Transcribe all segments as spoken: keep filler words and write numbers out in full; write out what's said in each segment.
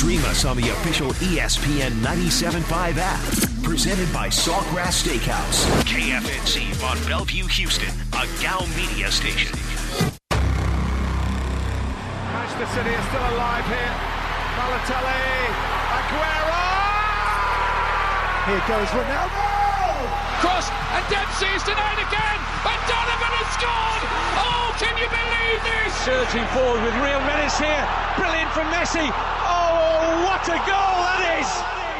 Stream us on the official E S P N ninety-seven point five app. Presented by Saltgrass Steakhouse. K F N C on Bellevue, Houston, a Gow Media station. Manchester City is still alive here. Balotelli, Aguero! Here goes Ronaldo! Cross, and Dempsey is denied again, and Donovan has scored! Oh, can you believe this? Surging forward with real menace here. Brilliant from Messi. Oh, what a goal that is!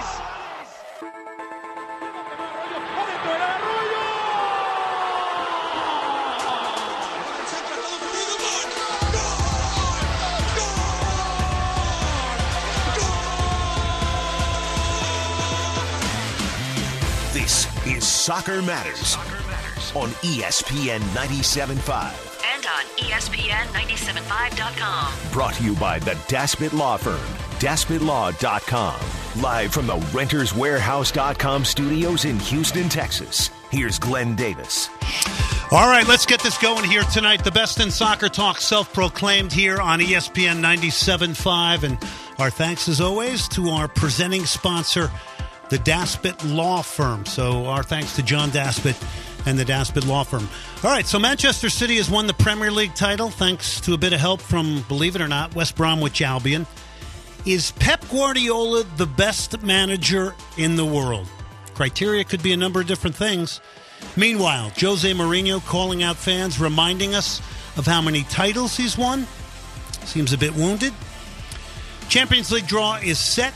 This is Soccer Matters, Soccer Matters on E S P N ninety-seven point five. And on E S P N ninety-seven point five dot com. Brought to you by the Daspit Law Firm, daspit law dot com. Live from the renters warehouse dot com studios in Houston, Texas. Here's Glenn Davis. All right, let's get this going here tonight. The best in soccer talk, self-proclaimed here on E S P N ninety-seven point five. And our thanks, as always, to our presenting sponsor, the Daspit Law Firm. So our thanks to John Daspit and the Daspit Law Firm. All right, so Manchester City has won the Premier League title thanks to a bit of help from, believe it or not, West Bromwich Albion. Is Pep Guardiola the best manager in the world? Criteria could be a number of different things. Meanwhile, Jose Mourinho calling out fans, reminding us of how many titles he's won. Seems a bit wounded. Champions League draw is set.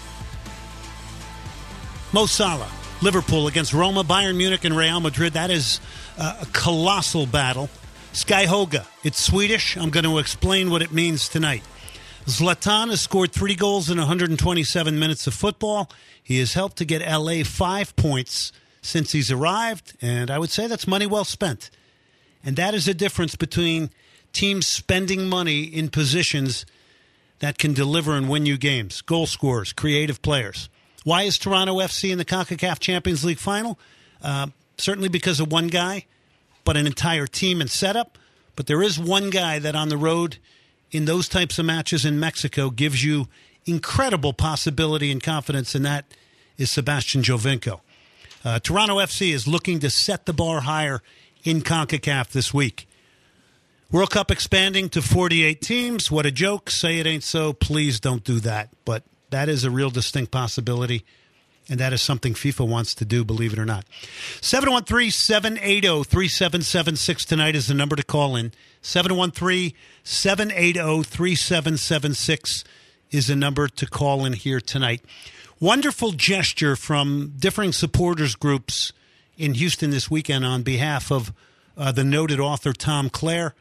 Mo Salah, Liverpool against Roma, Bayern Munich, and Real Madrid. That is uh, a colossal battle. Sky Hoga, it's Swedish. I'm going to explain what it means tonight. Zlatan has scored three goals in one hundred twenty-seven minutes of football. He has helped to get L A five points since he's arrived, and I would say that's money well spent. And that is the difference between teams spending money in positions that can deliver and win you games. Goal scorers, creative players. Why is Toronto F C in the CONCACAF Champions League final? Uh, certainly because of one guy, but an entire team and setup. But there is one guy that on the road in those types of matches in Mexico gives you incredible possibility and confidence, and that is Sebastian Giovinco. Uh, Toronto F C is looking to set the bar higher in CONCACAF this week. World Cup expanding to forty-eight teams. What a joke. Say it ain't so. Please don't do that. But that is a real distinct possibility, and that is something FIFA wants to do, believe it or not. seven one three, seven eight zero, three seven seven six tonight is the number to call in. seven one three, seven eight zero, three seven seven six is the number to call in here tonight. Wonderful gesture from differing supporters groups in Houston this weekend on behalf of uh, the noted author Tom Clare,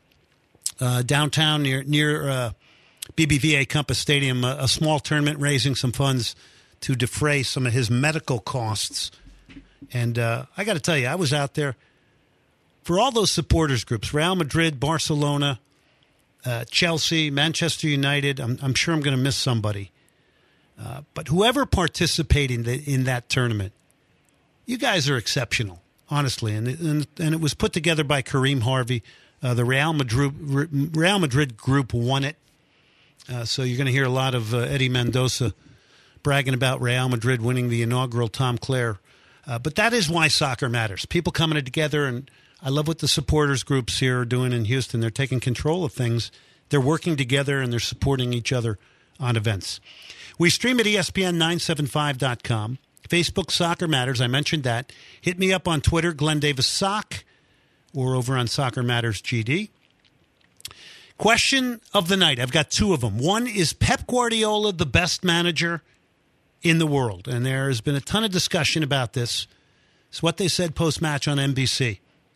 uh, downtown near near uh, B B V A Compass Stadium, a, a small tournament raising some funds to defray some of his medical costs. And uh, I got to tell you, I was out there for all those supporters groups, Real Madrid, Barcelona, uh, Chelsea, Manchester United. I'm, I'm sure I'm going to miss somebody. Uh, but whoever participated in, the, in that tournament, you guys are exceptional, honestly. And, and, and it was put together by Kareem Harvey. Uh, the Real Madrid, Real Madrid group won it. Uh, so you're going to hear a lot of uh, Eddie Mendoza bragging about Real Madrid winning the inaugural Tom Clare. Uh, but that is why soccer matters. People coming together, and I love what the supporters groups here are doing in Houston. They're taking control of things. They're working together, and they're supporting each other on events. We stream at E S P N nine seventy-five dot com. Facebook Soccer Matters, I mentioned that. Hit me up on Twitter, Glenn Davis Sock, or over on Soccer Matters G D. Question of the night. I've got two of them. One is Pep Guardiola the best manager in the world? And there has been a ton of discussion about this. It's what they said post-match on N B C.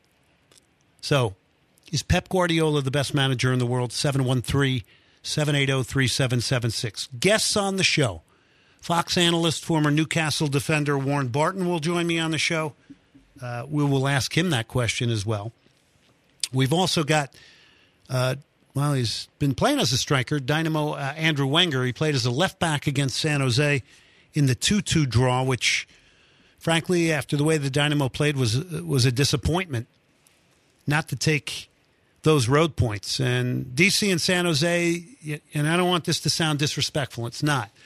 So, is Pep Guardiola the best manager in the world? seven one three, seven eight zero, three seven seven six. Guests on the show. Fox analyst, former Newcastle defender Warren Barton will join me on the show. Uh, we will ask him that question as well. We've also got... Uh, Well, he's been playing as a striker, Dynamo uh, Andrew Wenger. He played as a left back against San Jose in the two two draw, which, frankly, after the way the Dynamo played, was was a disappointment not to take those road points. And D C and San Jose, and I don't want this to sound disrespectful, it's not.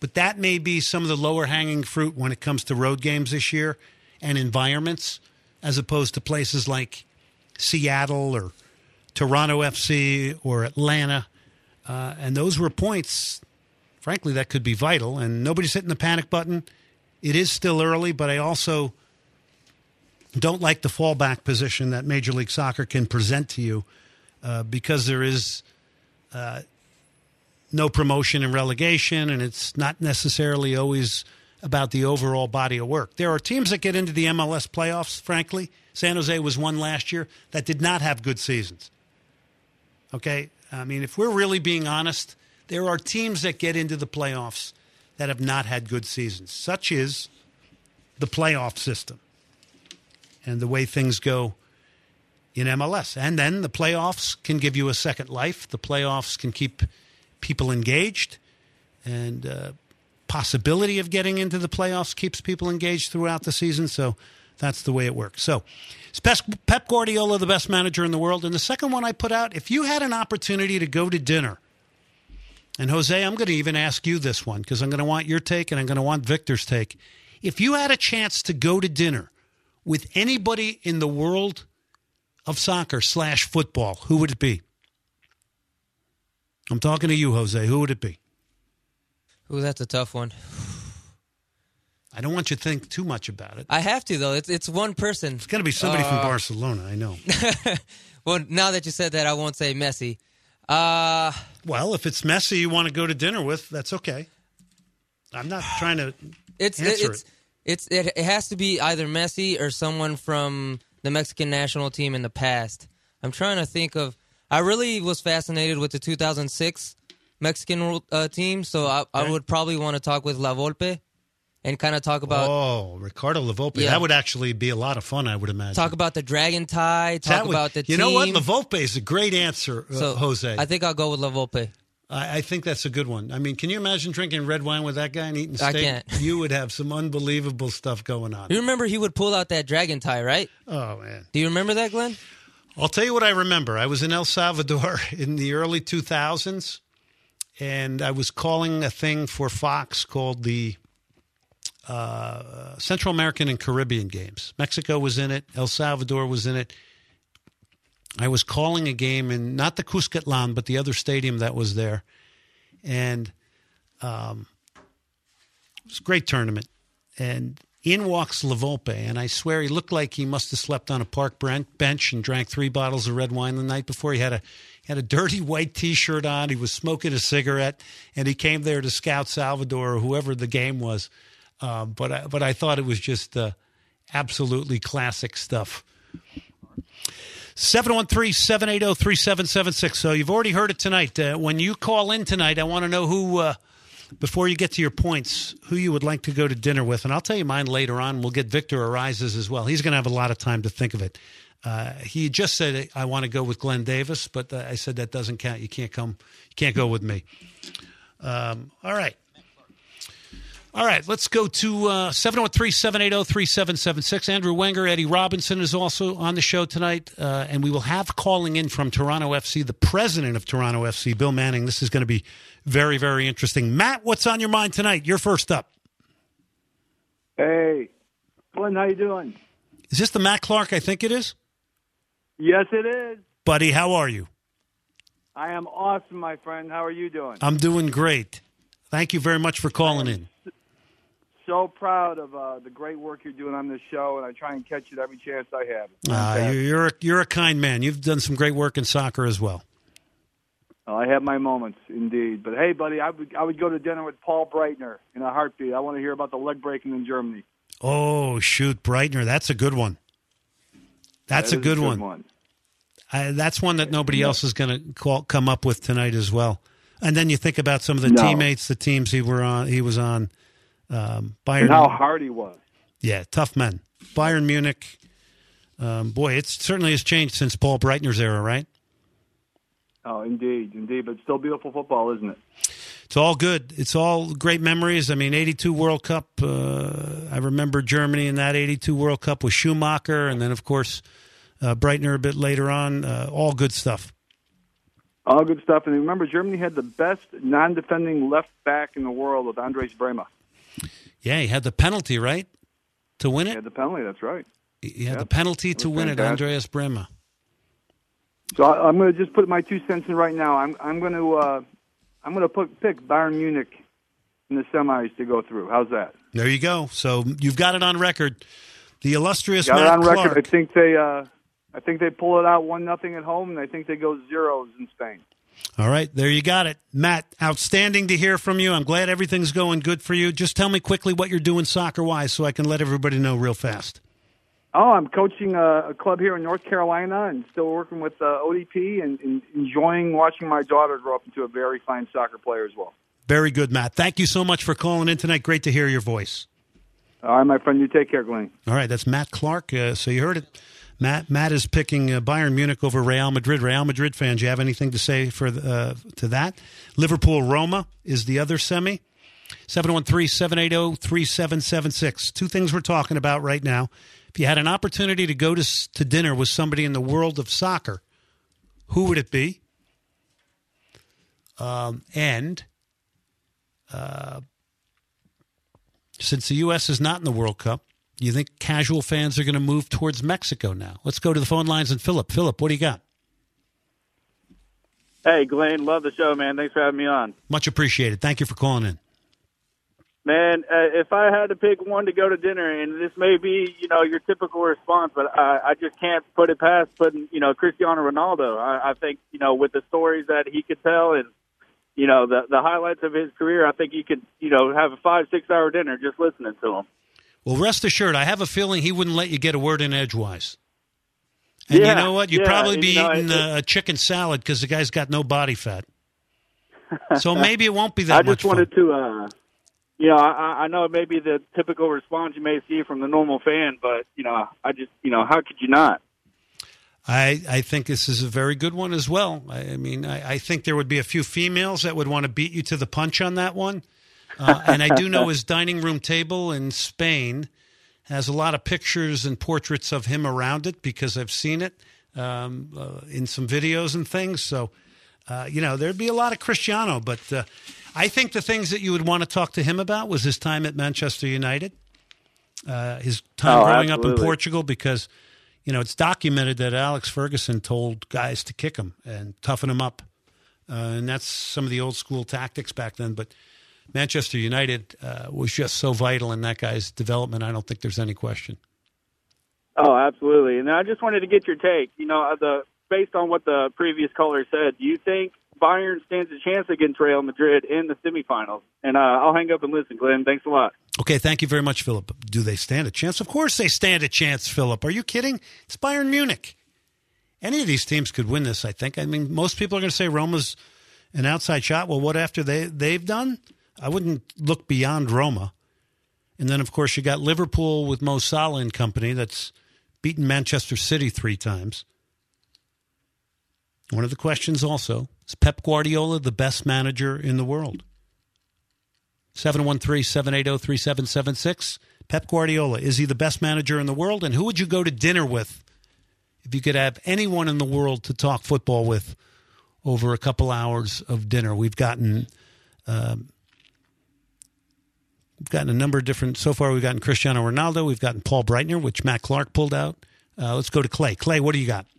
but that may be some of the lower hanging fruit when it comes to road games this year and environments, as opposed to places like Seattle or Toronto F C or Atlanta. Uh, and those were points, frankly, that could be vital. And nobody's hitting the panic button. It is still early, but I also don't like the fallback position that Major League Soccer can present to you uh, because there is uh, no promotion and relegation, and it's not necessarily always about the overall body of work. There are teams that get into the M L S playoffs, frankly. San Jose was one last year that did not have good seasons. Okay? I mean, if we're really being honest, there are teams that get into the playoffs that have not had good seasons. Such is the playoff system and the way things go in M L S. And then the playoffs can give you a second life. The playoffs can keep people engaged, and uh, possibility of getting into the playoffs keeps people engaged throughout the season. So that's the way it works. So is Pep Guardiola the best manager in the world? And the second one I put out, if you had an opportunity to go to dinner, and Jose, I'm going to even ask you this one because I'm going to want your take and I'm going to want Victor's take. If you had a chance to go to dinner with anybody in the world of soccer slash football, who would it be? I'm talking to you, Jose. Who would it be? Ooh, that's a tough one. I don't want you to think too much about it. I have to, though. It's it's one person. It's going to be somebody uh, from Barcelona, I know. Well, now that you said that, I won't say Messi. Uh, well, if it's Messi you want to go to dinner with, that's okay. I'm not trying to it's, answer it's, it. It's, it, it has to be either Messi or someone from the Mexican national team in the past. I'm trying to think of... I really was fascinated with the two thousand six Mexican uh, team, so I, okay. I would probably want to talk with La Volpe and kind of talk about... Oh, Ricardo La Volpe. Yeah. That would actually be a lot of fun, I would imagine. Talk about the Dragon Tie, talk would, about the you team. You know what? La Volpe is a great answer, uh, so Jose. I think I'll go with La Volpe. I, I think that's a good one. I mean, can you imagine drinking red wine with that guy and eating steak? I can't. You would have some unbelievable stuff going on. You remember he would pull out that Dragon Tie, right? Oh, man. Do you remember that, Glenn? I'll tell you what I remember. I was in El Salvador in the early two thousands, and I was calling a thing for Fox called the uh, Central American and Caribbean Games. Mexico was in it. El Salvador was in it. I was calling a game in not the Cuscatlan, but the other stadium that was there. And um, it was a great tournament. And in walks La Volpe, and I swear he looked like he must have slept on a park bench and drank three bottles of red wine the night before. He had a he had a dirty white T-shirt on. He was smoking a cigarette, and he came there to scout Salvador or whoever the game was. Um, but I, but I thought it was just uh, absolutely classic stuff. seven one three, seven eight zero, three seven seven six. So you've already heard it tonight. Uh, when you call in tonight, I want to know who, uh, before you get to your points, who you would like to go to dinner with. And I'll tell you mine later on. We'll get Victor Arises as well. He's going to have a lot of time to think of it. Uh, he just said, I want to go with Glenn Davis, but uh, I said that doesn't count. You can't come. You can't go with me. Um, all right. All right, let's go to uh, seven one three, seven eight zero, three seven seven six. Andrew Wenger, Eddie Robinson is also on the show tonight, uh, and we will have calling in from Toronto F C, the president of Toronto F C, Bill Manning. This is going to be very, very interesting. Matt, what's on your mind tonight? You're first up. Hey, Glenn, how you doing? Is this the Matt Clark I think it is? Yes, it is. Buddy, how are you? I am awesome, my friend. How are you doing? I'm doing great. Thank you very much for calling in. So proud of uh, the great work you're doing on this show, and I try and catch it every chance I have. Uh, you're, a, you're a kind man. You've done some great work in soccer as well. Oh, I have my moments, indeed. But, hey, buddy, I would, I would go to dinner with Paul Breitner in a heartbeat. I want to hear about the leg breaking in Germany. Oh, shoot, Breitner. That's a good one. That's that a good, a good one. one. I, that's one that nobody yeah. else is going to come up with tonight as well. And then you think about some of the no. teammates, the teams he were on. He was on. Um, Bayern. And how hard he was. Yeah, tough men. Bayern Munich. Um, boy, it certainly has changed since Paul Breitner's era, right? Oh, indeed, indeed. But still beautiful football, isn't it? It's all good. It's all great memories. I mean, eighty-two World Cup. Uh, I remember Germany in that eighty-two World Cup with Schumacher, and then, of course, uh, Breitner a bit later on. Uh, all good stuff. All good stuff. And remember, Germany had the best non-defending left back in the world with Andres Brehme. Yeah, he had the penalty, right, to win it? He had the penalty, that's right. He had yep. the penalty to win fantastic. it, Andreas Brehme. So I, I'm going to just put my two cents in right now. I'm, I'm going to uh, I'm going to put pick Bayern Munich in the semis to go through. How's that? There you go. So you've got it on record. The illustrious got Matt it on Clark. record. I think they uh, I think they pull it out one nothing at home, and I think they go zeros in Spain. All right, there you got it. Matt, outstanding to hear from you. I'm glad everything's going good for you. Just tell me quickly what you're doing soccer-wise so I can let everybody know real fast. Oh, I'm coaching a, a club here in North Carolina and still working with uh, O D P and, and enjoying watching my daughter grow up into a very fine soccer player as well. Very good, Matt. Thank you so much for calling in tonight. Great to hear your voice. All right, my friend. You take care, Glenn. All right, that's Matt Clark. Uh, so you heard it. Matt Matt is picking uh, Bayern Munich over Real Madrid. Real Madrid fans, you have anything to say for uh, to that? Liverpool-Roma is the other semi. seven one three, seven eight zero, three seven seven six. Two things we're talking about right now. If you had an opportunity to go to to dinner with somebody in the world of soccer, who would it be? Um, and uh, since the U S is not in the World Cup, you think casual fans are going to move towards Mexico now? Let's go to the phone lines and Philip. Philip, what do you got? Hey, Glenn, love the show, man. Thanks for having me on. Much appreciated. Thank you for calling in. Man, uh, if I had to pick one to go to dinner, and this may be, you know, your typical response, but I, I just can't put it past putting, you know, Cristiano Ronaldo. I, I think, you know, with the stories that he could tell and, you know, the the highlights of his career, I think you could, you know, have a five, six-hour dinner just listening to him. Well, rest assured, I have a feeling he wouldn't let you get a word in edgewise. And yeah, you know what? You'd yeah, probably be you know, eating it, a, a chicken salad because the guy's got no body fat. So maybe it won't be that I much just wanted fun. to, uh, you know, I, I know it may be the typical response you may see from the normal fan, but, you know, I just, you know, how could you not? I, I think this is a very good one as well. I, I mean, I, I think there would be a few females that would want to beat you to the punch on that one. Uh, and I do know his dining room table in Spain has a lot of pictures and portraits of him around it because I've seen it um, uh, in some videos and things. So, uh, you know, there'd be a lot of Cristiano. But uh, I think the things that you would want to talk to him about was his time at Manchester United, uh, his time oh, growing absolutely. up in Portugal because, you know, it's documented that Alex Ferguson told guys to kick him and toughen him up. Uh, and that's some of the old school tactics back then. But Manchester United uh, was just so vital in that guy's development. I don't think there's any question. Oh, absolutely. And I just wanted to get your take. You know, the based on what the previous caller said, do you think Bayern stands a chance against Real Madrid in the semifinals? And uh, I'll hang up and listen, Glenn. Thanks a lot. Okay, thank you very much, Philip. Do they stand a chance? Of course they stand a chance, Philip. Are you kidding? It's Bayern Munich. Any of these teams could win this, I think. I mean, most people are going to say Roma's an outside shot. Well, what after they, they've done? I wouldn't look beyond Roma. And then, of course, you got Liverpool with Mo Salah and company that's beaten Manchester City three times. One of the questions also, is Pep Guardiola the best manager in the world? seven one three, seven eight zero, three seven seven six. Pep Guardiola, is he the best manager in the world? And who would you go to dinner with if you could have anyone in the world to talk football with over a couple hours of dinner? We've gotten... Um, We've gotten a number of different, so far we've gotten Cristiano Ronaldo, we've gotten Paul Breitner, which Matt Clark pulled out. Uh, let's go to Clay. Clay, what do you got?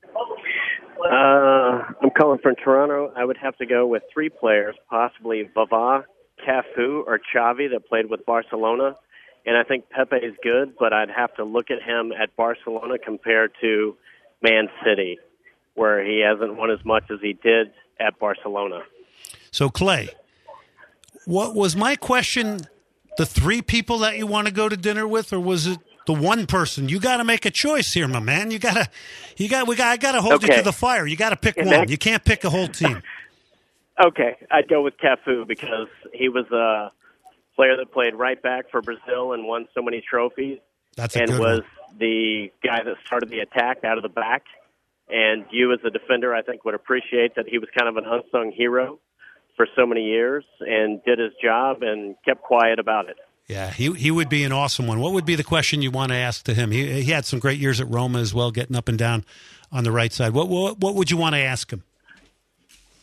Uh, I'm calling from Toronto. I would have to go with three players, possibly Vava, Cafu, or Xavi that played with Barcelona. And I think Pepe is good, but I'd have to look at him at Barcelona compared to Man City, where he hasn't won as much as he did at Barcelona. So, Clay, what was my question... The three people that you want to go to dinner with, or was it the one person? You got to make a choice here, my man. You got to, you got, we got, I got to hold okay. you to the fire. You got to pick And one. that, you can't pick a whole team. Okay, I'd go with Cafu because he was a player that played right back for Brazil and won so many trophies. That's a and good was one. the guy that started the attack out of the back. And you, as a defender, I think would appreciate that he was kind of an unsung hero for so many years and did his job and kept quiet about it. Yeah, he he would be an awesome one. What would be the question you want to ask to him? He he had some great years at Roma as well, getting up and down on the right side. What what, what would you want to ask him?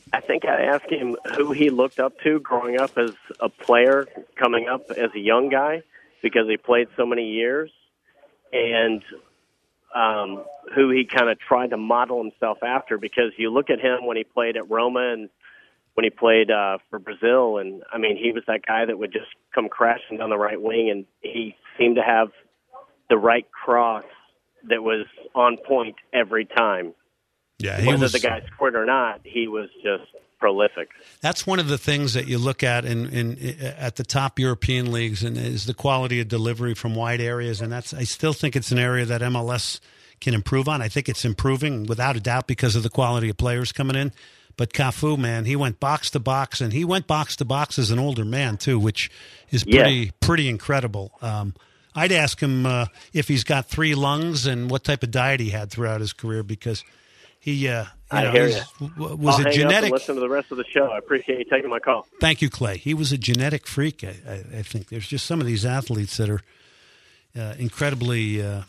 I think I'd ask him who he looked up to growing up as a player, coming up as a young guy, because he played so many years, and um, who he kind of tried to model himself after. Because you look at him when he played at Roma and when he played uh, for Brazil, and, I mean, he was that guy that would just come crashing down the right wing, and he seemed to have the right cross that was on point every time. Yeah, he Whether was, the guy scored or not, he was just prolific. That's one of the things that you look at in, in, in at the top European leagues, and is the quality of delivery from wide areas. And that's I still think it's an area that M L S can improve on. I think it's improving without a doubt because of the quality of players coming in. But Cafu, man, he went box to box, and he went box to box as an older man too, which is pretty yeah. pretty incredible. Um, I'd ask him uh, if he's got three lungs and what type of diet he had throughout his career, because he, uh, you I know, hear he's- you. w- was I'll a hang genetic. up and listen to the rest of the show. I appreciate you taking my call. Thank you, Clay. He was a genetic freak. I, I, I think there's just some of these athletes that are uh, incredibly, uh,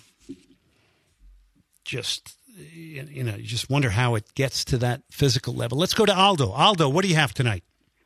just you you know, you just wonder how it gets to that physical level. Let's go to Aldo. Aldo, what do you have tonight?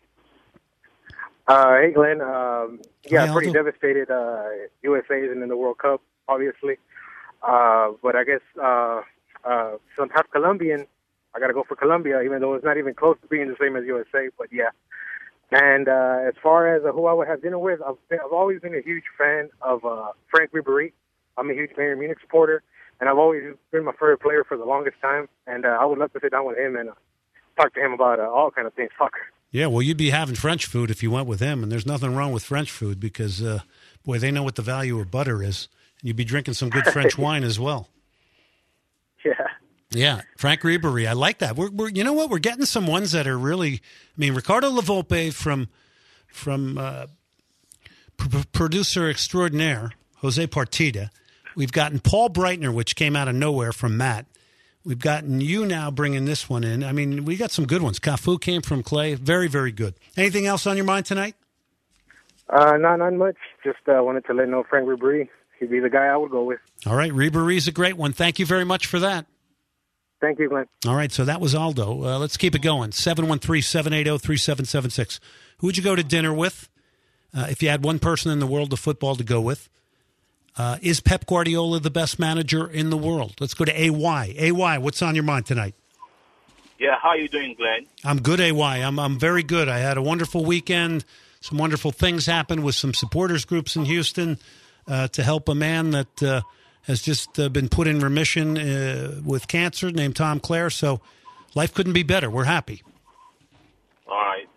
Uh, hey, Glenn. Um, yeah, Hey, pretty Aldo. devastated. Uh, U S A isn't in the World Cup, obviously. Uh, but I guess uh, uh, since I'm Colombian, I got to go for Colombia, even though it's not even close to being the same as U S A. But yeah. And uh, as far as uh, who I would have dinner with, I've, been, I've always been a huge fan of uh, Frank Ribery. I'm a huge Bayern Munich supporter, and I've always been my favorite player for the longest time. And uh, I would love to sit down with him and uh, talk to him about uh, all kind of things, soccer. Yeah, well, you'd be having French food if you went with him, and there's nothing wrong with French food because, uh, boy, they know what the value of butter is. You'd be drinking some good French wine as well. Yeah. Yeah, Frank Ribery. I like that. We're, we're, you know what? We're getting some ones that are really. I mean, Ricardo Lavolpe from from uh, p- producer extraordinaire Jose Partida. We've gotten Paul Breitner, which came out of nowhere from Matt. We've gotten you now bringing this one in. I mean, we got some good ones. Cafu came from Clay. Very, very good. Anything else on your mind tonight? Uh, not, not much. Just uh, wanted to let know Frank Ribery. He'd be the guy I would go with. All right, Ribery's a great one. Thank you very much for that. Thank you, Glenn. All right, so that was Aldo. Uh, let's keep it going. seven one three, seven eight zero, three seven seven six. Who would you go to dinner with uh, if you had one person in the world of football to go with? Uh, is Pep Guardiola the best manager in the world? Let's go to A Y. A Y, what's on your mind tonight? Yeah, how are you doing, Glenn? I'm good, A Y. I'm, I'm very good. I had a wonderful weekend. Some wonderful things happened with some supporters groups in Houston uh, to help a man that uh, has just uh, been put in remission uh, with cancer named Tom Clare. So life couldn't be better. We're happy. All right.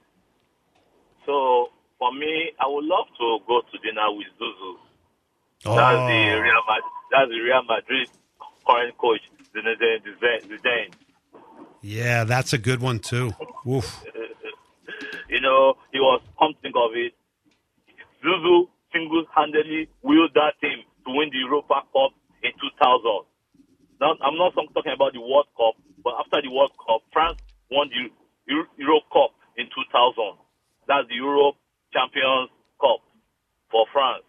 So, for me, I would love to go to dinner with Zuzu. Oh. That's the Real Madrid, that's the Real Madrid current coach, Zinedine Zidane. Yeah, that's a good one, too. Oof. You know, he was, come to think of it, Zuzu single-handedly willed that team to win the Europa Cup in two thousand. Now, I'm not talking about the World Cup, but after the World Cup, France won the Euro, Euro Cup in two thousand. That's the Europe Champions Cup for France.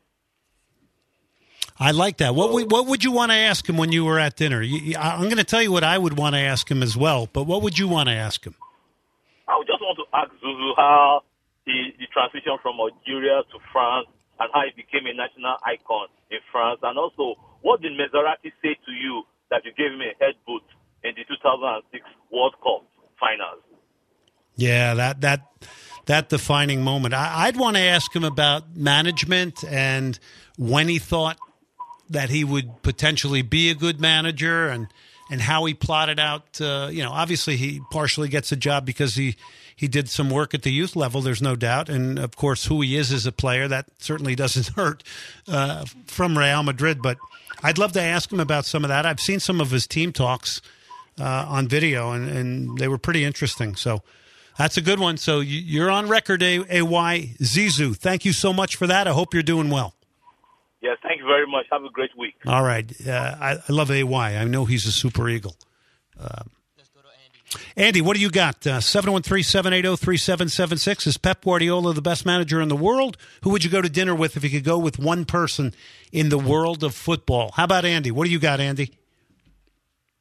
I like that. What would, what would you want to ask him when you were at dinner? You, you- I'm going to tell you what I would want to ask him as well, but what would you want to ask him? I would just want to ask Zuzu how he, the transition from Algeria to France and how he became a national icon in France. And also, what did Maserati say to you that you gave him a head boot in the two thousand six World Cup finals? Yeah, that that that defining moment. I, I'd want to ask him about management and when he thought that he would potentially be a good manager and, and how he plotted out. Uh, you know, obviously he partially gets a job because he, he did some work at the youth level, there's no doubt. And, of course, who he is as a player, that certainly doesn't hurt uh, from Real Madrid. But I'd love to ask him about some of that. I've seen some of his team talks uh, on video, and, and they were pretty interesting. So that's a good one. So you- you're on record, A- A-Y. Zizou, thank you so much for that. I hope you're doing well. Yes, thank you very much. Have a great week. All right. Uh, I, I love A Y. I know he's a super eagle. Um, Andy, what do you got? Uh, seven one three, seven eight zero, three seven seven six. Is Pep Guardiola the best manager in the world? Who would you go to dinner with if you could go with one person in the world of football? How about Andy? What do you got, Andy?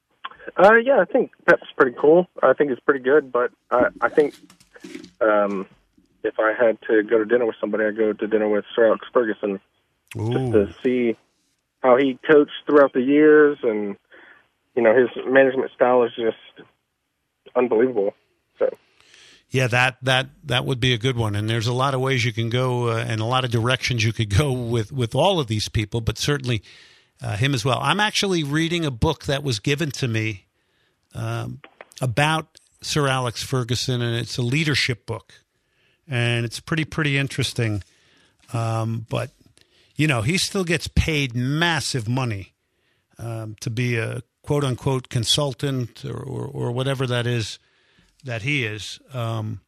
Uh, yeah, I think Pep's pretty cool. I think it's pretty good, but I, I think um, if I had to go to dinner with somebody, I'd go to dinner with Sir Alex Ferguson. Ooh. Just to see how he coached throughout the years, and you know, his management style is just unbelievable. So, yeah, that that that would be a good one. And there's a lot of ways you can go, uh, and a lot of directions you could go with with all of these people, but certainly uh, him as well. I'm actually reading a book that was given to me um, about Sir Alex Ferguson, and it's a leadership book, and it's pretty pretty interesting. Um, but you know, he still gets paid massive money um, to be a quote unquote consultant or, or, or whatever that is that he is. Um,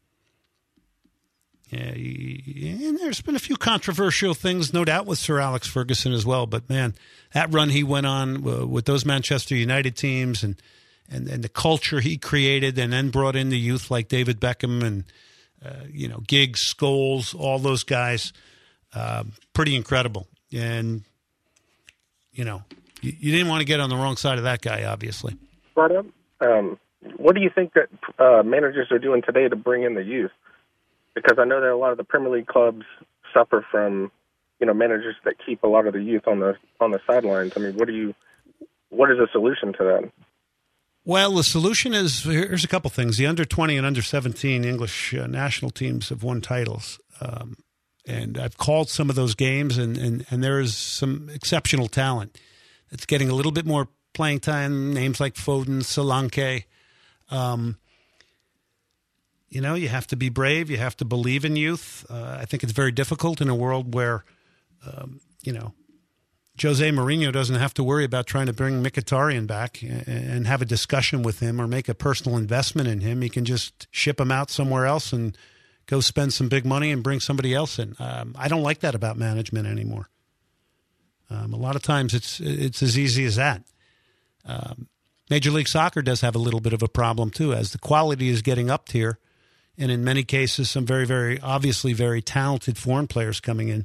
yeah, he, and there's been a few controversial things, no doubt, with Sir Alex Ferguson as well. But man, that run he went on uh, with those Manchester United teams, and, and and the culture he created, and then brought in the youth like David Beckham and uh, you know, Giggs, Scholes, all those guys. Uh, pretty incredible. And, you know, you, you didn't want to get on the wrong side of that guy, obviously. But, um, what do you think that uh, managers are doing today to bring in the youth? Because I know that a lot of the Premier League clubs suffer from, you know, managers that keep a lot of the youth on the on the sidelines. I mean, what do you, what is the solution to that? Well, the solution is, here's a couple things. The under twenty and under seventeen English uh, national teams have won titles. Um, and I've called some of those games, and, and, and there is some exceptional talent that's getting a little bit more playing time, names like Foden, Solanke. Um, you know, you have to be brave. You have to believe in youth. Uh, I think it's very difficult in a world where, um, you know, Jose Mourinho doesn't have to worry about trying to bring Mkhitaryan back and, and have a discussion with him or make a personal investment in him. He can just ship him out somewhere else and go spend some big money and bring somebody else in. Um, I don't like that about management anymore. Um, a lot of times it's it's as easy as that. Um, Major League Soccer does have a little bit of a problem too, as the quality is getting upped here, and in many cases some very, very obviously very talented foreign players coming in.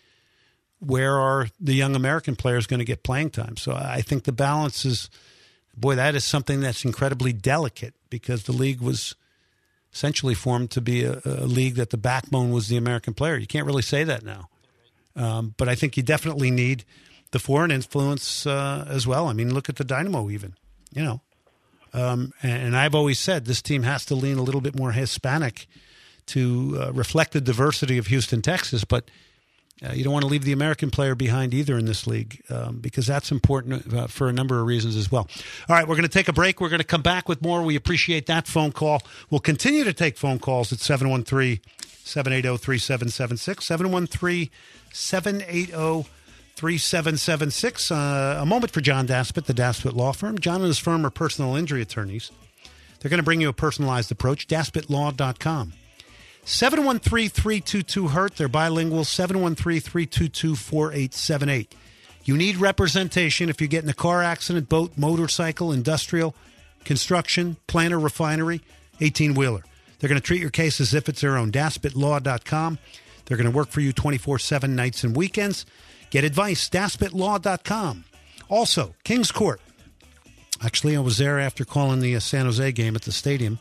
Where are the young American players going to get playing time? So I think the balance is, boy, that is something that's incredibly delicate, because the league was essentially formed to be a, a league that the backbone was the American player. You can't really say that now. Um, but I think you definitely need the foreign influence uh, as well. I mean, look at the Dynamo even, you know. Um, and, and I've always said this team has to lean a little bit more Hispanic to uh, reflect the diversity of Houston, Texas. But uh, you don't want to leave the American player behind either in this league, um, because that's important uh, for a number of reasons as well. All right, we're going to take a break. We're going to come back with more. We appreciate that phone call. We'll continue to take phone calls at seven one three, seven eight zero, three seven seven six, seven one three, seven eight zero, three seven seven six. Uh, a moment for John Daspit, the Daspit Law Firm. John and his firm are personal injury attorneys. They're going to bring you a personalized approach, daspit law dot com. seven one three, three two two, hurt. They're bilingual, seven one three, three two two, four eight seven eight. You need representation if you get in a car accident, boat, motorcycle, industrial, construction, planter, refinery, eighteen-wheeler. They're going to treat your case as if it's their own, daspit law dot com. They're going to work for you twenty-four seven nights and weekends. Get advice, daspit law dot com. Also, Kings Court. Actually, I was there after calling the uh, San Jose game at the stadium.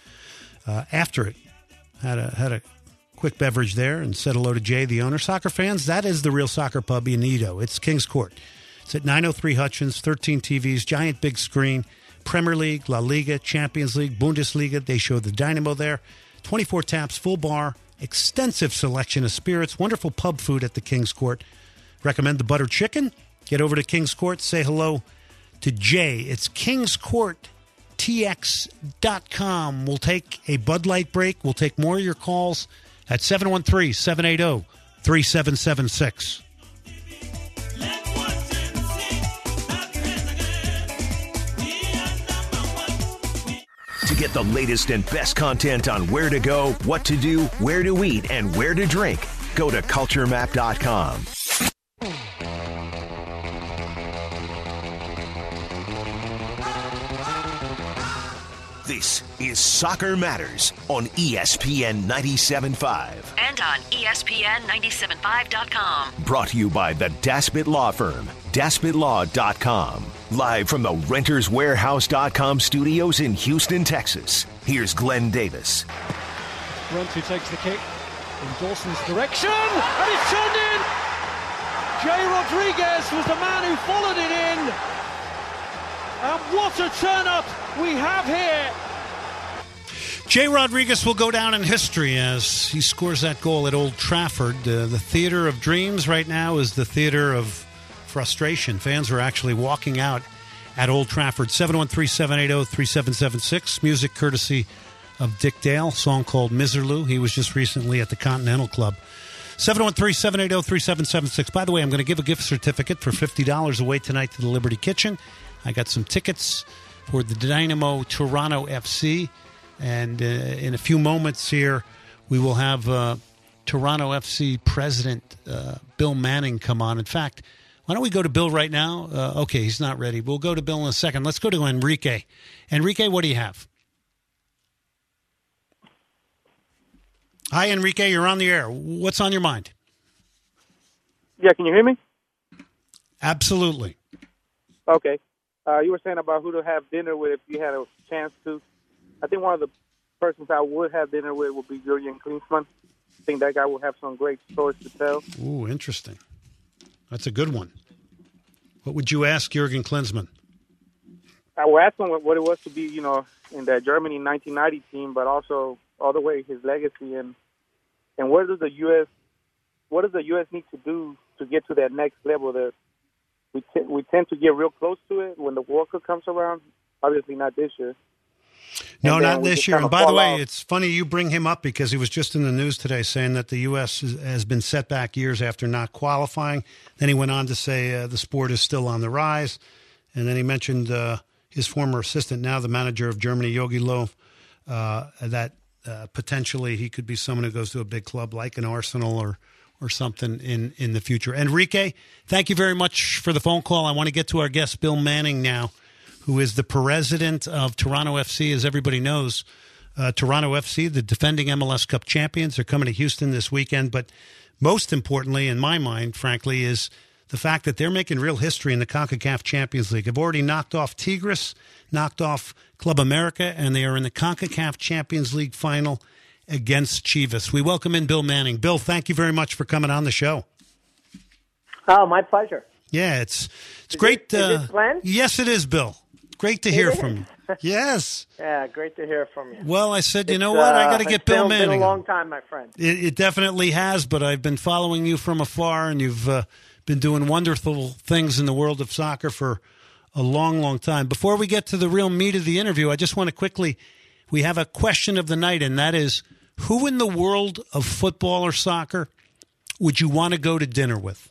Uh, after it, had a had a quick beverage there and said hello to Jay, the owner. Soccer fans, that is the real soccer pub in Edo. It's Kings Court. It's at nine oh three Hutchins, thirteen T Vs, giant big screen, Premier League, La Liga, Champions League, Bundesliga. They show the Dynamo there. twenty-four taps, full bar, extensive selection of spirits, wonderful pub food at the Kings Court. Recommend the buttered chicken. Get over to Kings Court. Say hello to Jay. It's Kings Court T X dot com. We'll take a Bud Light break. We'll take more of your calls at seven one three, seven eight zero, three seven seven six. To get the latest and best content on where to go, what to do, where to eat, and where to drink, go to culture map dot com. This is Soccer Matters on E S P N ninety-seven point five. And on E S P N ninety-seven point five dot com. Brought to you by the Daspit Law Firm, Daspit Law dot com. Live from the Renters Warehouse dot com studios in Houston, Texas. Here's Glenn Davis. Runtu takes the kick in Dawson's direction, and it's turned in! Jay Rodriguez was the man who followed it in. And what a turn-up we have here. Jay Rodriguez will go down in history as he scores that goal at Old Trafford. Uh, the theater of dreams right now is the theater of frustration. Fans are actually walking out at Old Trafford. seven one three, seven eight zero, three seven seven six. Music courtesy of Dick Dale, song called Miserlou. He was just recently at the Continental Club. seven one three, seven eight zero, three seven seven six. By the way, I'm going to give a gift certificate for fifty dollars away tonight to the Liberty Kitchen. I got some tickets for the Dynamo Toronto F C. And uh, in a few moments here, we will have uh, Toronto F C president uh, Bill Manning come on. In fact, why don't we go to Bill right now? Uh, okay, he's not ready. We'll go to Bill in a second. Let's go to Enrique. Enrique, what do you have? Hi, Enrique. You're on the air. What's on your mind? Yeah, can you hear me? Absolutely. Okay. Uh, you were saying about who to have dinner with if you had a chance to. I think one of the persons I would have dinner with would be Jurgen Klinsmann. I think that guy will have some great stories to tell. Ooh, interesting. That's a good one. What would you ask Jurgen Klinsmann? I would ask him what it was to be, you know, in that Germany nineteen ninety team, but also all the way his legacy and and what does the U S what does the U S need to do to get to that next level? That we t- we tend to get real close to it when the World Cup comes around. Obviously, not this year. No, not this year. And by the way, off. it's funny you bring him up because he was just in the news today saying that the U S has been set back years after not qualifying. Then he went on to say uh, the sport is still on the rise. And then he mentioned uh, his former assistant, now the manager of Germany, Jogi Löw, uh, that uh, potentially he could be someone who goes to a big club like an Arsenal or or something in, in the future. Enrique, thank you very much for the phone call. I want to get to our guest, Bill Manning, now, who is the president of Toronto F C. As everybody knows, uh, Toronto F C, the defending M L S Cup champions, are coming to Houston this weekend. But most importantly, in my mind, frankly, is the fact that they're making real history in the CONCACAF Champions League. They've already knocked off Tigres, knocked off Club America, and they are in the CONCACAF Champions League final against Chivas. We welcome in Bill Manning. Bill, thank you very much for coming on the show. Oh, my pleasure. Yeah, it's it's is great. It, uh, is this Glenn? Yes, it is, Bill. Great to It hear is. from you. Yes. Yeah, great to hear from you. Well, I said, you It's, know what? I got to uh, get it's Bill been, Manning. It's been a long time, my friend. It, it definitely has, but I've been following you from afar, and you've uh, been doing wonderful things in the world of soccer for a long, long time. Before we get to the real meat of the interview, I just want to quickly, we have a question of the night, and that is, who in the world of football or soccer would you want to go to dinner with?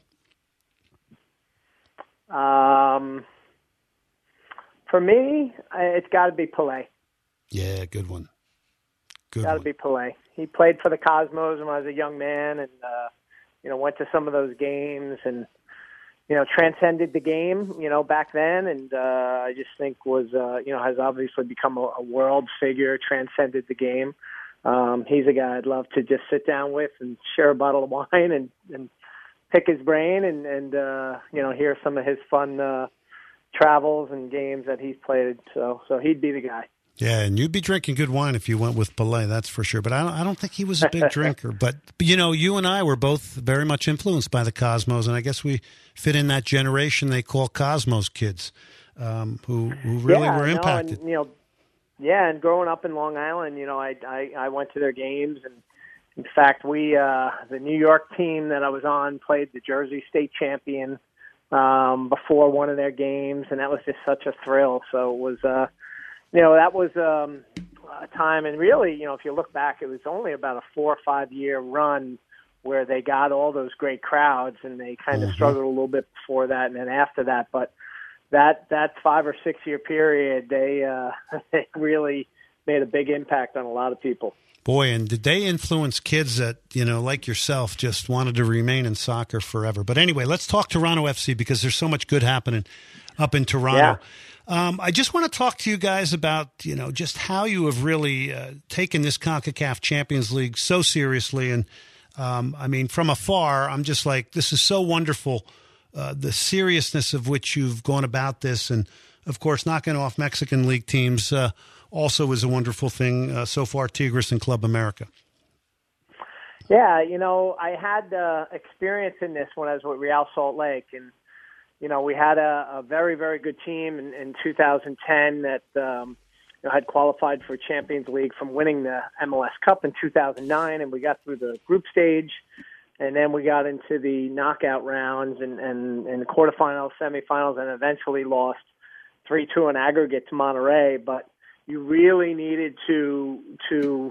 Um, for me, it's got to be Pelé. Yeah, good one. Good Got to one. be Pelé. He played for the Cosmos when I was a young man, and uh, you know, went to some of those games, and you know, transcended the game. You know, back then, and uh, I just think was uh, you know has obviously become a, a world figure, transcended the game. Um, he's a guy I'd love to just sit down with and share a bottle of wine and, and pick his brain and, and uh, you know, hear some of his fun uh, travels and games that he's played. So, so he'd be the guy. Yeah, and you'd be drinking good wine if you went with Pelé, that's for sure. But I don't, I don't think he was a big drinker. But, you know, you and I were both very much influenced by the Cosmos, and I guess we fit in that generation they call Cosmos kids, um, who, who really yeah, were no, impacted. And, you know, yeah, and growing up in Long Island, you know, I, I, I went to their games, and in fact, we uh, the New York team that I was on played the Jersey State champion um, before one of their games, and that was just such a thrill. So it was, uh, you know, that was um, a time, and really, you know, if you look back, it was only about a four or five year run where they got all those great crowds, and they kind of Mm-hmm. struggled a little bit before that, and then after that, but. That that five or six year period, they uh, they really made a big impact on a lot of people. Boy, and did they influence kids that, you know, like yourself, just wanted to remain in soccer forever. But anyway, let's talk Toronto F C because there's so much good happening up in Toronto. Um, I just want to talk to you guys about, you know, just how you have really uh, taken this CONCACAF Champions League so seriously. And, um, I mean, from afar, I'm just like, this is so wonderful, uh, the seriousness of which you've gone about this. And, of course, knocking off Mexican League teams uh, also is a wonderful thing uh, so far, Tigres and Club America. Yeah, you know, I had uh, experience in this when I was with Real Salt Lake, and you know, we had a, a very, very good team in, in two thousand ten that um, you know, had qualified for Champions League from winning the M L S Cup in two thousand nine, and we got through the group stage, and then we got into the knockout rounds and, and, and the quarterfinals, semifinals, and eventually lost three two in aggregate to Monterrey. But you really needed to to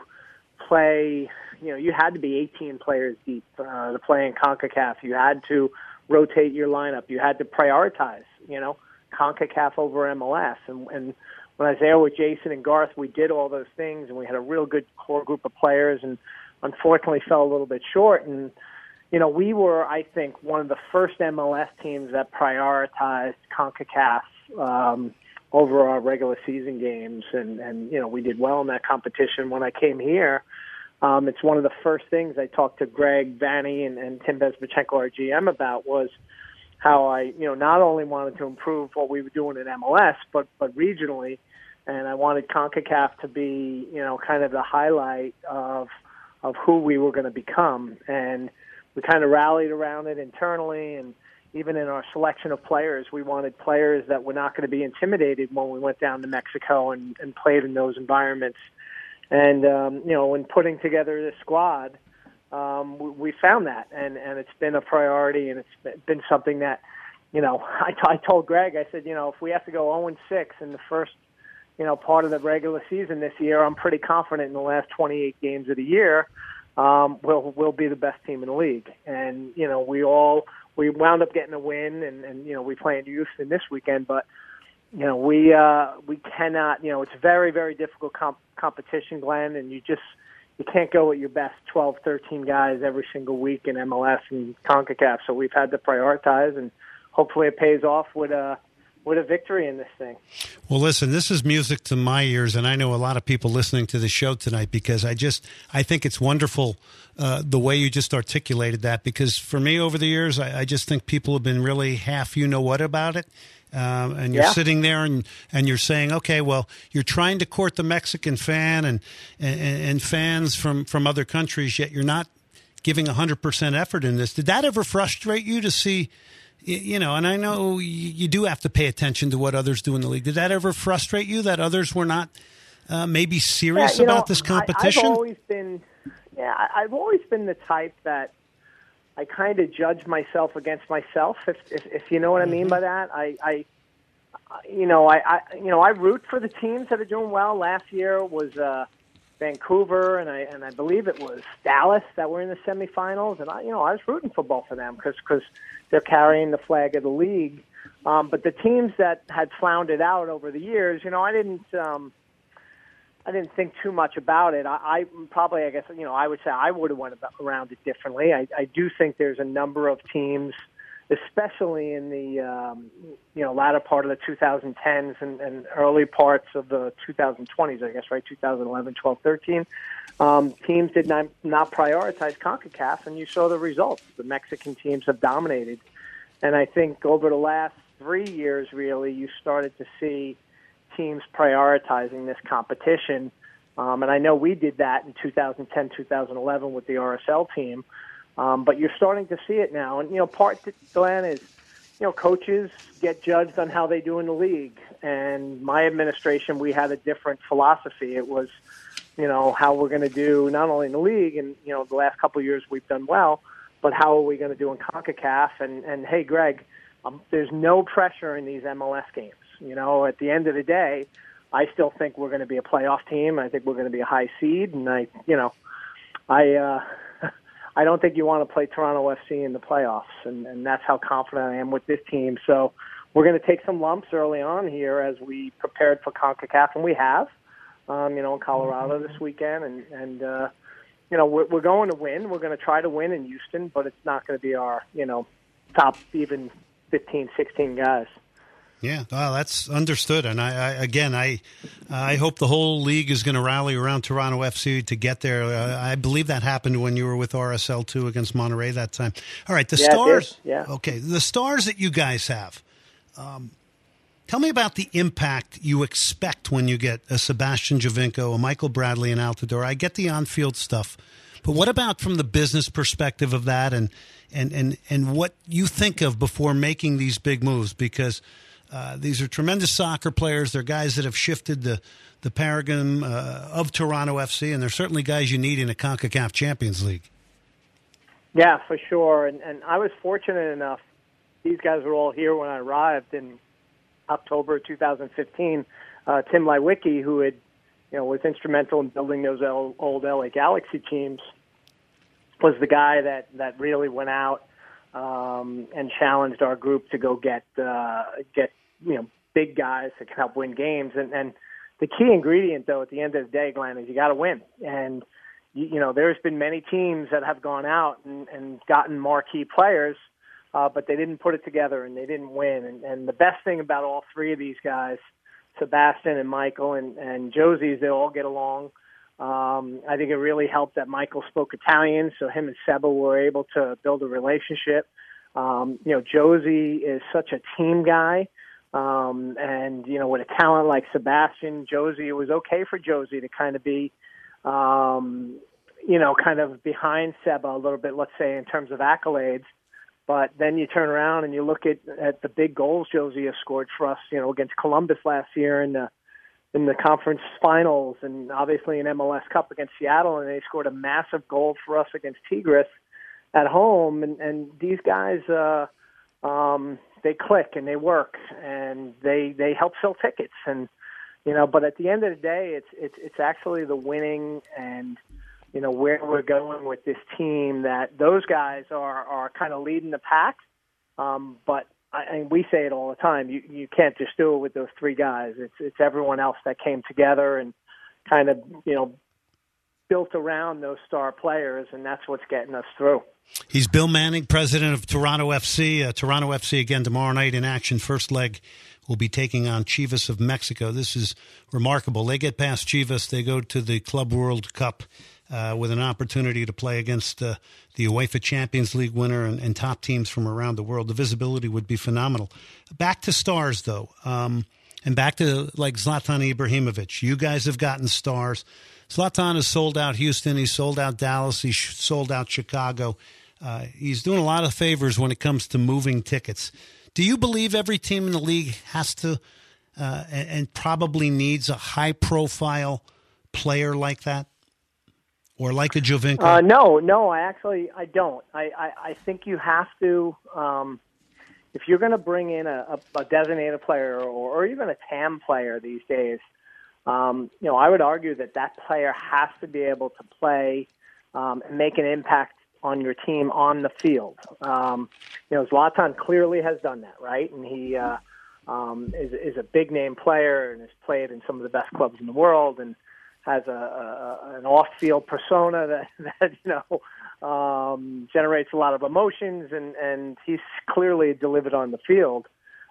play, you know, you had to be eighteen players deep uh, to play in CONCACAF. You had to rotate your lineup. You had to prioritize, you know, CONCACAF over M L S. And, and when I was there with Jason and Garth, we did all those things, and we had a real good core group of players, and unfortunately fell a little bit short. And, you know, we were, I think, one of the first M L S teams that prioritized CONCACAF um, over our regular season games. And, and, you know, we did well in that competition. When I came here, Um, it's one of the first things I talked to Greg Vanny and, and Tim Bezbachenko, our G M, about was how I, you know, not only wanted to improve what we were doing in M L S, but, but regionally, and I wanted CONCACAF to be, you know, kind of the highlight of of who we were going to become. And we kind of rallied around it internally, and even in our selection of players, we wanted players that were not going to be intimidated when we went down to Mexico and, and played in those environments. And, um, you know, when putting together this squad, um, we, we found that, and, and it's been a priority, and it's been something that, you know, I, t- I told Greg, I said, you know, if we have to go oh and six in the first, you know, part of the regular season this year, I'm pretty confident in the last twenty-eight games of the year, um, we'll, we'll be the best team in the league. And, you know, we all, we wound up getting a win, and, and you know, we play in Houston this weekend, but, you know, we uh, we cannot, you know, it's very, very difficult comp- competition, Glenn, and you just, you can't go with your best twelve, thirteen guys every single week in M L S and CONCACAF. So we've had to prioritize, and hopefully it pays off with a, with a victory in this thing. Well, listen, this is music to my ears, and I know a lot of people listening to the show tonight, because I just, I think it's wonderful uh, the way you just articulated that, because for me over the years, I, I just think people have been really half you-know-what about it. Um, and you're yeah. sitting there and, and you're saying, okay, well, you're trying to court the Mexican fan and, and, and fans from, from other countries, yet you're not giving one hundred percent effort in this. Did that ever frustrate you to see, you know, and I know you do have to pay attention to what others do in the league. Did that ever frustrate you that others were not uh, maybe serious yeah, about know, this competition? I, I've always been, yeah, I've always been the type that I kind of judge myself against myself, if, if if you know what I mean by that. I, I you know, I, I you know I root for the teams that are doing well. Last year was uh, Vancouver, and I and I believe it was Dallas that were in the semifinals, and I you know I was rooting for both of them because because they're carrying the flag of the league. Um, but the teams that had floundered out over the years, you know, I didn't. Um, I didn't think too much about it. I, I probably, I guess, you know, I would say I would have went about, around it differently. I, I do think there's a number of teams, especially in the, um, you know, latter part of the twenty tens and, and early parts of the twenty twenties, I guess, right, twenty eleven, twelve, thirteen. Um, teams did not, not prioritize CONCACAF, and you saw the results. The Mexican teams have dominated. And I think over the last three years, really, you started to see teams prioritizing this competition. Um, and I know we did that in two thousand ten, two thousand eleven with the R S L team. Um, but you're starting to see it now. And, you know, part, Glenn, is, you know, coaches get judged on how they do in the league. And my administration, we had a different philosophy. It was, you know, how we're going to do not only in the league, and, you know, the last couple of years we've done well, but how are we going to do in CONCACAF? And, and hey, Greg, um, there's no pressure in these M L S games. You know, at the end of the day, I still think we're going to be a playoff team. I think we're going to be a high seed, and I, you know, I, uh, I don't think you want to play Toronto F C in the playoffs, and, and that's how confident I am with this team. So we're going to take some lumps early on here as we prepared for CONCACAF, and we have, um, you know, in Colorado this weekend, and and uh, you know, we're, we're going to win. We're going to try to win in Houston, but it's not going to be our, you know, top even fifteen, sixteen guys. Yeah, well, that's understood. And I, I again, I I hope the whole league is going to rally around Toronto F C to get there. Uh, I believe that happened when you were with R S L two against Monterey that time. All right, the yeah, stars. Yeah. Okay, the stars that you guys have. Um, tell me about the impact you expect when you get a Sebastian Giovinco, a Michael Bradley, and Altidore. I get the on-field stuff, but what about from the business perspective of that, and and and and what you think of before making these big moves? Because Uh, these are tremendous soccer players. They're guys that have shifted the, the paradigm uh, of Toronto F C, and they're certainly guys you need in a CONCACAF Champions League. Yeah, for sure. And, and I was fortunate enough. These guys were all here when I arrived in October two thousand fifteen. Uh, Tim Lewicki, who had, you know, was instrumental in building those L, old L A Galaxy teams, was the guy that, that really went out um, and challenged our group to go get uh, get. you know, big guys that can help win games. And, and the key ingredient, though, at the end of the day, Glenn, is you got to win. And, you, you know, there's been many teams that have gone out and, and gotten marquee players, uh, but they didn't put it together and they didn't win. And, and the best thing about all three of these guys, Sebastian and Michael and, and Josie, is they all get along. Um, I think it really helped that Michael spoke Italian, so him and Seba were able to build a relationship. Um, you know, Josie is such a team guy. Um, and, you know, with a talent like Sebastian, Josie, it was okay for Josie to kind of be, um, you know, kind of behind Seba a little bit, let's say, in terms of accolades. But then you turn around and you look at, at the big goals Josie has scored for us, you know, against Columbus last year in the, in the conference finals and obviously in M L S Cup against Seattle. And they scored a massive goal for us against Tigres at home. And, and these guys, uh, um, they click and they work and they, they help fill tickets. And, you know, but at the end of the day, it's, it's, it's actually the winning and, you know, where we're going with this team that those guys are, are kind of leading the pack. Um, but I, and we say it all the time, you, you can't just do it with those three guys. It's, it's everyone else that came together and kind of, you know, built around those star players, and that's what's getting us through. He's Bill Manning, president of Toronto F C. Uh, Toronto F C again tomorrow night in action. First leg will be taking on Chivas of Mexico. This is remarkable. They get past Chivas. They go to the Club World Cup uh, with an opportunity to play against uh, the UEFA Champions League winner and, and top teams from around the world. The visibility would be phenomenal. Back to stars, though, um, and back to like Zlatan Ibrahimovic. You guys have gotten stars. Zlatan has sold out Houston. He's sold out Dallas. He's sold out Chicago. Uh, he's doing a lot of favors when it comes to moving tickets. Do you believe every team in the league has to uh, and, and probably needs a high-profile player like that? Or like a Giovinco? Uh, no, no, I actually I don't. I, I, I think you have to, um, if you're going to bring in a, a, a designated player or, or even a T A M player these days, Um, you know, I would argue that that player has to be able to play um, and make an impact on your team on the field. Um, you know, Zlatan clearly has done that, right? And he uh, um, is, is a big-name player and has played in some of the best clubs in the world and has a, a an off-field persona that, that you know, um, generates a lot of emotions, and, and he's clearly delivered on the field.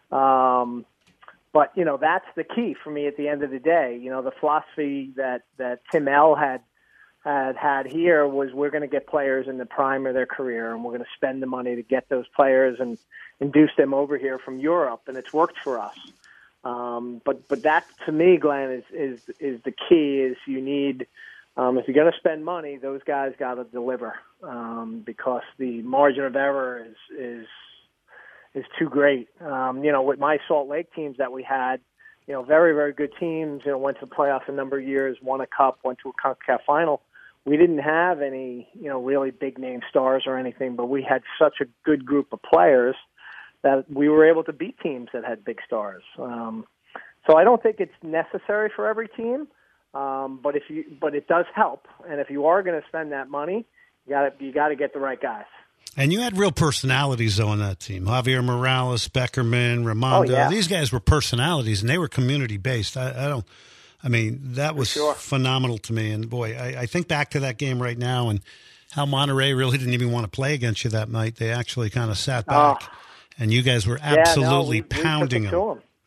Um But, you know, that's the key for me at the end of the day. You know, the philosophy that, that Tim L had, had had here was we're going to get players in the prime of their career, and we're going to spend the money to get those players and induce them over here from Europe, and it's worked for us. Um, but but that, to me, Glenn, is, is, is the key is you need, um, if you're going to spend money, those guys got to deliver um, because the margin of error is is – is too great. Um, you know, with my Salt Lake teams that we had, you know, very, very good teams, you know, went to the playoffs a number of years, won a cup, went to a CONCACAF final. We didn't have any, you know, really big name stars or anything, but we had such a good group of players that we were able to beat teams that had big stars. Um, so I don't think it's necessary for every team, um, but if you, but it does help. And if you are going to spend that money, you got to, you got to get the right guys. And you had real personalities, though, on that team. Javier Morales, Beckerman, Raimondo. Oh, yeah. These guys were personalities, and they were community-based. I, I don't – I mean, that was sure. phenomenal to me. And, boy, I, I think back to that game right now and how Monterey really didn't even want to play against you that night. They actually kind of sat back, oh. and you guys were absolutely yeah, no, we, pounding we them. them.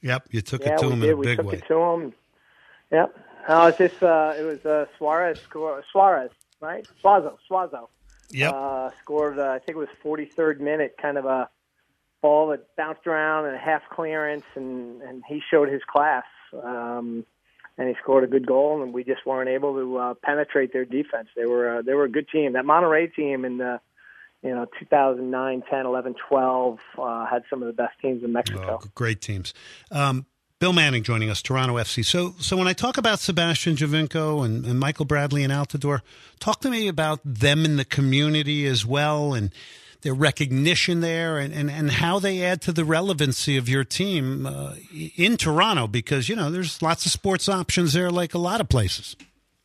Yep, you took yeah, it to we him did. in a we big took way. it to him. Yep. No, it's just uh, it was uh, Suarez score Suarez, right? Suazo, Suazo. Yep. Uh, scored. Uh, I think it was forty-third minute, kind of a ball that bounced around and a half clearance, and and he showed his class. Um, and he scored a good goal, and we just weren't able to uh, penetrate their defense. They were uh, they were a good team. That Monterrey team in the you know two thousand nine, ten, eleven, twelve uh, had some of the best teams in Mexico. Oh, great teams. Um, Bill Manning joining us, Toronto F C. So, so when I talk about Sebastian Giovinco and, and Michael Bradley and Altidore, talk to me about them in the community as well, and their recognition there, and, and, and how they add to the relevancy of your team uh, in Toronto, because, you know, there's lots of sports options there like a lot of places.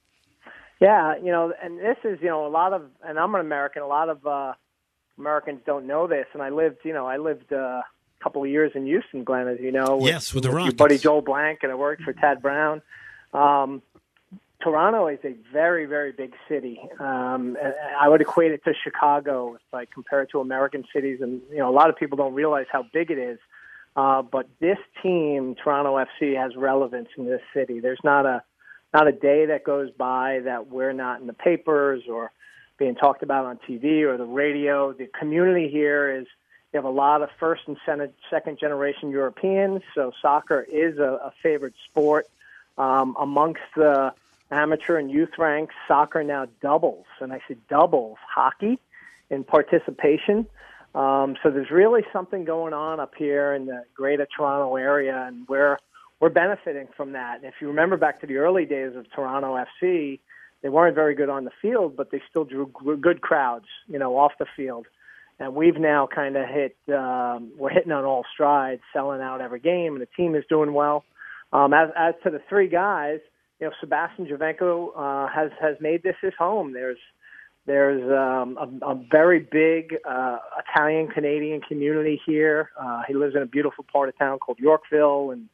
Yeah, you know, and this is, you know, a lot of, and I'm an American, a lot of uh, Americans don't know this, and I lived, you know, I lived uh, a couple of years in Houston, Glenn, as you know. With, yes, with the Rockets. Your buddy Joel Blank, and I worked for Tad Brown. Um, Toronto is a very, very big city. Um, and I would equate it to Chicago if I compare it to American cities. And, you know, a lot of people don't realize how big it is. Uh, but this team, Toronto F C, has relevance in this city. There's not a not a day that goes by that we're not in the papers or being talked about on T V or the radio. The community here is, you have a lot of first and second generation Europeans, so soccer is a, a favorite sport. Um, amongst the amateur and youth ranks, soccer now doubles, and I say doubles hockey in participation. Um, so there's really something going on up here in the greater Toronto area, and we're, we're benefiting from that. And if you remember back to the early days of Toronto F C, they weren't very good on the field, but they still drew good crowds, you know, off the field. And we've now kind of hit, um, we're hitting on all strides, selling out every game, and the team is doing well. Um, as, as to the three guys, you know, Sebastian Giovinco uh, has has made this his home. There's there's um, a, a very big uh, Italian Canadian community here. Uh, he lives in a beautiful part of town called Yorkville, and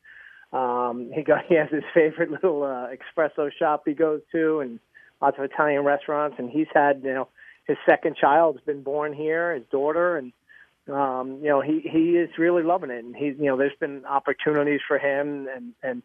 um, he got he has his favorite little uh, espresso shop he goes to, and lots of Italian restaurants. And he's had, you know, his second child's been born here, his daughter, and um, you know he he is really loving it. And he's, you know, there's been opportunities for him, and and.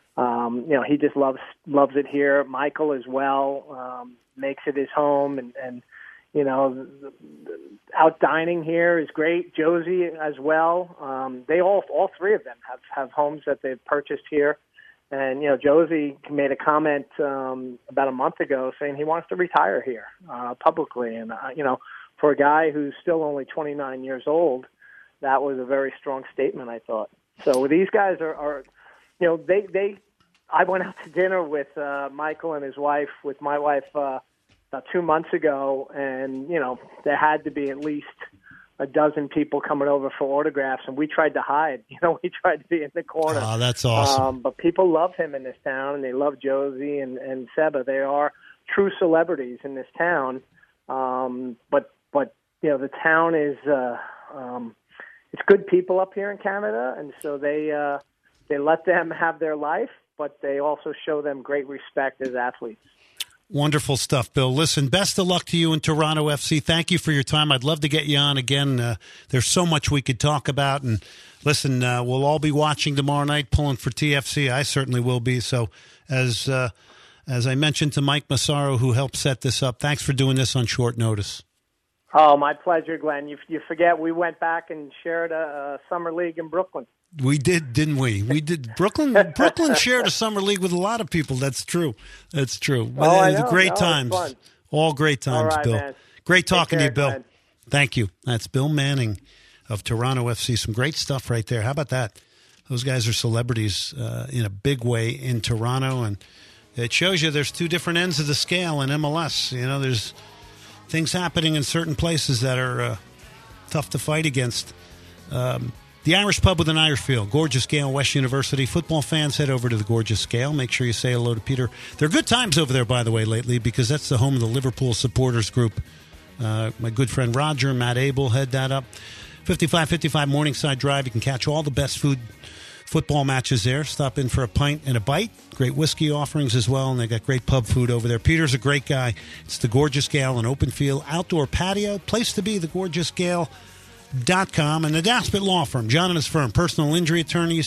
Um, you know, he just loves loves it here. Michael as well um, makes it his home, and, and you know, the, the out dining here is great. Josie as well. Um, they all all three of them have, have homes that they've purchased here, and you know, Josie made a comment um, about a month ago saying he wants to retire here uh, publicly, and uh, you know, for a guy who's still only twenty-nine years old, that was a very strong statement, I thought. So these guys are. are You know, they, they, I went out to dinner with uh, Michael and his wife, with my wife, uh, about two months ago, and, you know, there had to be at least a dozen people coming over for autographs, and we tried to hide. You know, we tried to be in the corner. Oh, that's awesome. Um, but people love him in this town, and they love Josie and, and Seba. They are true celebrities in this town. Um, but, but, you know, the town is, uh, um, it's good people up here in Canada, and so they, uh, They let them have their life, but they also show them great respect as athletes. Wonderful stuff, Bill. Listen, best of luck to you in Toronto F C. Thank you for your time. I'd love to get you on again. Uh, there's so much we could talk about. And listen, uh, we'll all be watching tomorrow night, pulling for T F C. I certainly will be. So as uh, as I mentioned to Mike Massaro, who helped set this up, thanks for doing this on short notice. Oh, my pleasure, Glenn. You, you forget we went back and shared a, a summer league in Brooklyn. We did, didn't we? We did. Brooklyn Brooklyn shared a summer league with a lot of people. That's true. That's true. Oh, I know. Great no, times. Fun. All great times, All right, Bill. Man. Great talking care, to you, Bill. Glenn. Thank you. That's Bill Manning of Toronto F C. Some great stuff right there. How about that? Those guys are celebrities uh, in a big way in Toronto, and it shows you there's two different ends of the scale in M L S. You know, there's things happening in certain places that are uh, tough to fight against. Um, the Irish Pub with an Irish Feel, Gorgeous Gale, West University. Football fans, head over to the Gorgeous Gale. Make sure you say hello to Peter. They're good times over there, by the way, lately, because that's the home of the Liverpool supporters group. Uh, my good friend Roger, Matt Abel, head that up. fifty-five fifty-five Morningside Drive. You can catch all the best food football matches there. Stop in for a pint and a bite. Great whiskey offerings as well, and they got great pub food over there. Peter's a great guy. It's the Gorgeous Gale, an open field outdoor patio. Place to be, the gorgeous gale dot com. And the Daspit Law Firm, John and his firm, personal injury attorneys,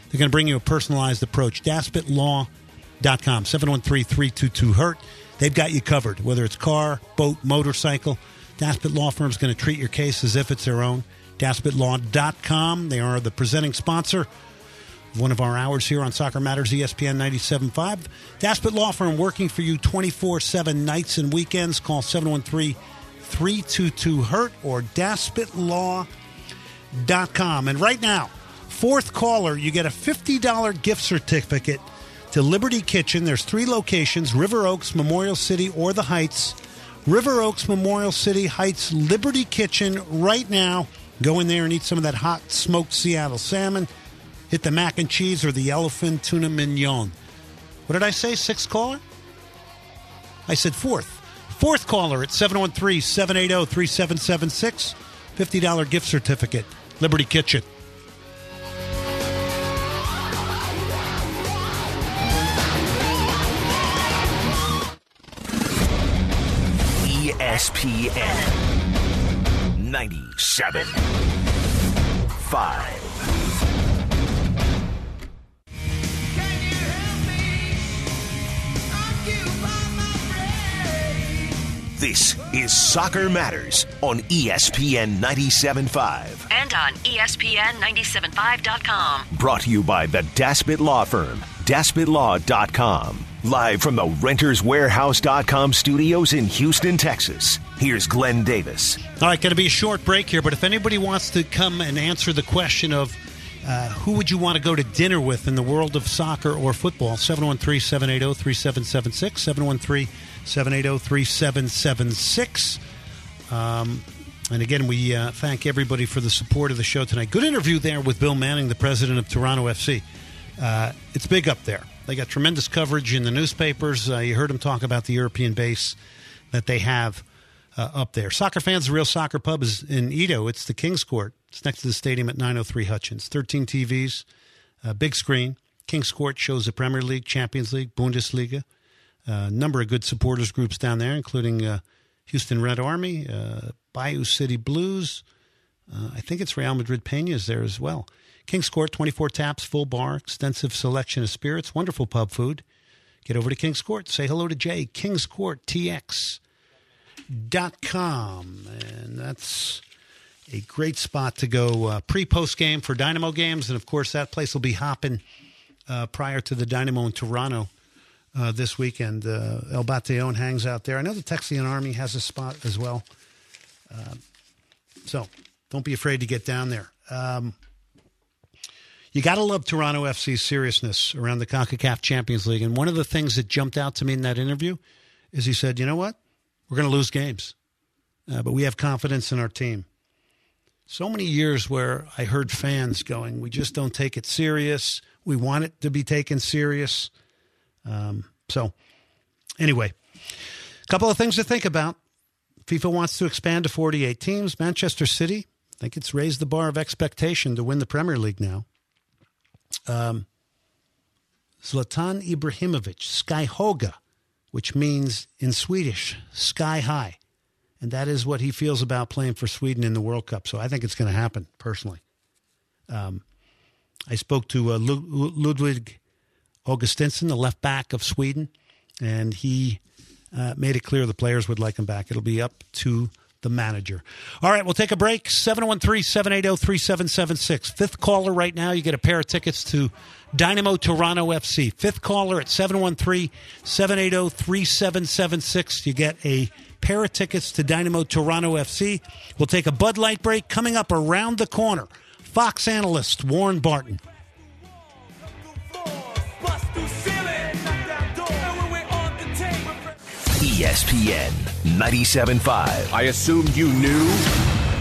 They're going to bring you a personalized approach. Daspit Law dot com, seven one three, three two two, hurt. They've got you covered, whether it's car, boat, motorcycle. Daspit Law Firm is going to treat your case as if it's their own. Daspit Law dot com. They are the presenting sponsor of one of our hours here on Soccer Matters, E S P N ninety-seven point five. Daspit Law Firm, working for you twenty-four seven nights and weekends. Call seven one three, three two two, hurt or Daspit Law dot com. And right now, fourth caller, you get a fifty dollars gift certificate to Liberty Kitchen. There's three locations, River Oaks, Memorial City, or the Heights. River Oaks, Memorial City, Heights, Liberty Kitchen right now. Go in there and eat some of that hot smoked Seattle salmon. Hit the mac and cheese or the elephant tuna mignon. What did I say, sixth caller? I said fourth. Fourth caller at seven one three, seven eight zero, three seven seven six. fifty dollars gift certificate, Liberty Kitchen. E S P N ninety-seven point five. This is Soccer Matters on E S P N ninety-seven point five. And on E S P N ninety-seven point five dot com. Brought to you by the Daspit Law Firm, Daspit Law dot com. Live from the Renters Warehouse dot com studios in Houston, Texas. Here's Glenn Davis. All right, going to be a short break here, but if anybody wants to come and answer the question of uh, who would you want to go to dinner with in the world of soccer or football, seven one three, seven eight zero, three seven seven six, seven one three, seven eight zero, three seven seven six. Um, and again, we uh, thank everybody for the support of the show tonight. Good interview there with Bill Manning, the president of Toronto F C. Uh, it's big up there. They got tremendous coverage in the newspapers. Uh, you heard him talk about the European base that they have uh, up there. Soccer Fans, the Real Soccer Pub is in Edo. It's the King's Court. It's next to the stadium at nine oh three Hutchins. thirteen T Vs, uh, big screen. King's Court shows the Premier League, Champions League, Bundesliga. A uh, number of good supporters groups down there, including uh, Houston Red Army, uh, Bayou City Blues. Uh, I think it's Real Madrid Peñas there as well. King's Court, twenty-four taps, full bar, extensive selection of spirits, wonderful pub food. Get over to King's Court. Say hello to Jay, kings court t x dot com. And that's a great spot to go uh, pre-post game for Dynamo games. And, of course, that place will be hopping uh, prior to the Dynamo in Toronto uh, this weekend. Uh, El Batallon hangs out there. I know the Texian Army has a spot as well. Uh, so don't be afraid to get down there. Um, You got to love Toronto F C's seriousness around the CONCACAF Champions League. And one of the things that jumped out to me in that interview is he said, you know what? We're going to lose games, uh, but we have confidence in our team. So many years where I heard fans going, we just don't take it serious. We want it to be taken serious. Um, so anyway, a couple of things to think about. FIFA wants to expand to forty-eight teams. Manchester City, I think it's raised the bar of expectation to win the Premier League now. Um, Zlatan Ibrahimovic, Skyhoga, which means in Swedish, sky high. And that is what he feels about playing for Sweden in the World Cup. So I think it's going to happen, personally. Um, I spoke to uh, Lud- Ludwig Augustinsson, the left back of Sweden, and he uh, made it clear the players would like him back. It'll be up to the manager. All right, we'll take a break. seven one three, seven eight zero, three seven seven six. Fifth caller right now, you get a pair of tickets to Dynamo Toronto F C. Fifth caller at seven one three, seven eight zero, three seven seven six. You get a pair of tickets to Dynamo Toronto F C. We'll take a Bud Light break. Coming up around the corner, Fox analyst Warren Barton. E S P N ninety-seven point five. I assumed you knew.